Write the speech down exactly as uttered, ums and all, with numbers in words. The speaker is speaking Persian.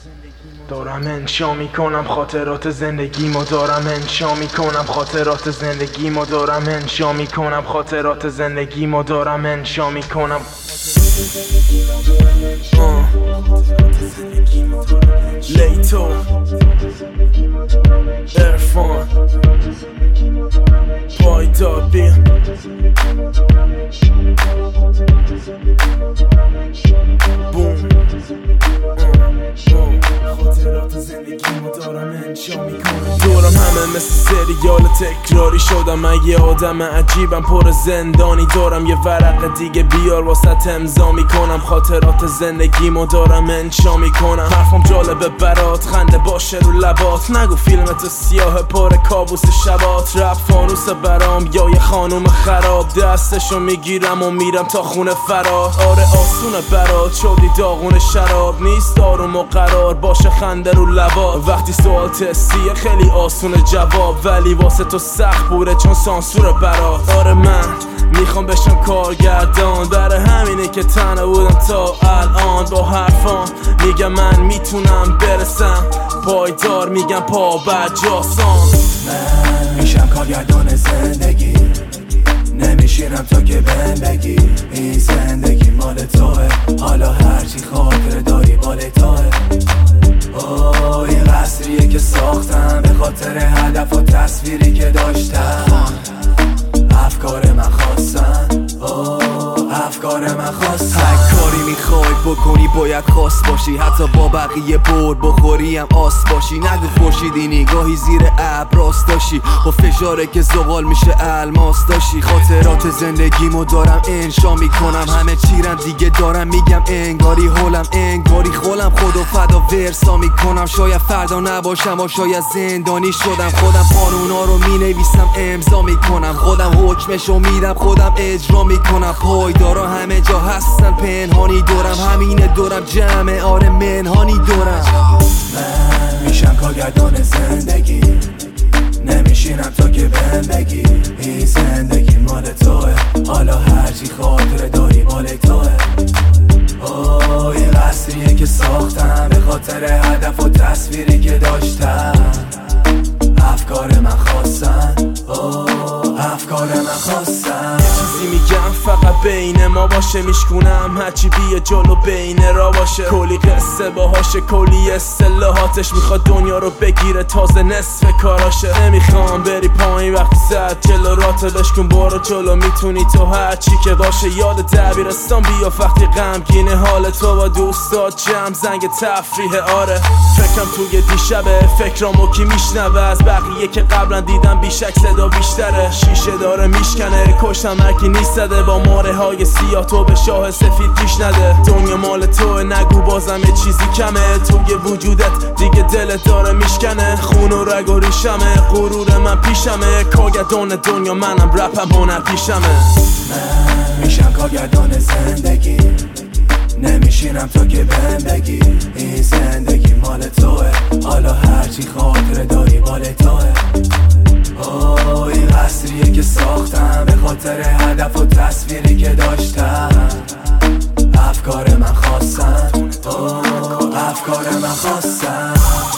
دارم انشا میکنم خاطرات زندگیمو دارم انشا میکنم خاطرات زندگیمو دارم انشا میکنم خاطرات زندگیمو دارم انشا میکنم لیتو ارفان پایدابی بوم خاطرات زندگیمو دارم انشا میکنم. دورم همه مثل سریال تکراری شدم، من یه آدم عجیبم پر زندانی. دارم یه ورق دیگه بیار واسه امضا میکنم. خاطرات زندگیمو دارم انشا میکنم. حرفم جالبه برات، خنده باشه رو لبات. نگو فیلمت سیاه پر کابوس شبات. رپ فانوس برام یا یه خانوم خراب، دستشو میگیرم و میرم تا خونه فرار. آره آسونه برات، شدی داغون شراب. نیست آروم و قرار باشه خنده رو لبات. وقتی سوال تستیه خیلی آسونه جواب، ولی واسه تو سخت بوده چون سانسور برات. آره من میخوام بشم کارگردان، برای همینه که تنها بودم تا الان. با حرفان میگم من میتونم برسم، پایدار میگم پا برجاسان. من میشم کارگردان زندگی، نمیشینم تا که بهم بگی این زندگی مال توه. حالا هرچی خاطره داری مال توه. اوه این قصریه که ساختم به خاطر هدف و تصویری که داشتم. افکار من خواستن، اوه افکار من خواستن. هر کاری میخوای بکنی باید خاص باشی، حتی با بقیه بر بخوری هم آس باشی. نگو خورشیدی نگاهی زیر ابر راست داشی، با فشاره که زغال میشه الماس داشی. خاطرات زندگیمو دارم انشا میکنم، همه چیرم دیگه دارم میگم انگاری هولم انگاری خولم. خدا فدا ورسا میکنم، شاید فردا نباشم و شاید زندانی شدم. خودم قانونا رو مینویسم امضا میکنم، خودم حکمشو میدم خودم اجرا میکنم. پایدارا همه جا هستن پنهانی دورم، همینه دورم جمع آره منهانی دورم. من میشم کارگردان زندگی، نمیشینم تا که بهم بگی این زندگی مال توه. حالا هرچی خاطره داری مال توه. اوه این قصریه که ساختم به خاطر هدف و تصویری که داشتم. افکار من خواستن، اوه افکار من خواستن. چیزی میگم فقط بین ما باشه، میشکونم هرچی بیه جلو بین را باشه. کلی قصه باهاشه کلی اصطلاحاتش، میخواد دنیا رو بگیره تازه نصف کاراشه. نمیخوام بری پایین وقتی زد جلو راته، بشکن برو جلو میتونی تو هرچی که باشه. یاد دبیرستان بیا وقتی غمگینه حال تو با دوستات جمع زنگ تفریح. آره فکرم توی دیشبه، فکرامو کی میشنوه از بقیه که قبلا دیدم بیشک صدا بیشتره. شیشه داره میشکنه کشتم هرکی نیست زده، با ماره های سیاه تو به شاه سفید پیش نده. دنیا مال توه نگو بازم یه چیزی کمه، توی وجودت دیگه دلت داره میشکنه. خون و رگ و ریشمه، غرور من پیشمه. کارگردان دنیا منم رپم هنر پیشمه. من میشم کارگردان زندگی، نمیشینم تا که بهم بگی این زندگی مال توه. حالا هرچی خاطره داری مال توه. اوه این قصریه که ساختم به خاطر هدف و تصویری که داشتم. افکار من خواستن، اوه افکار من خواستن.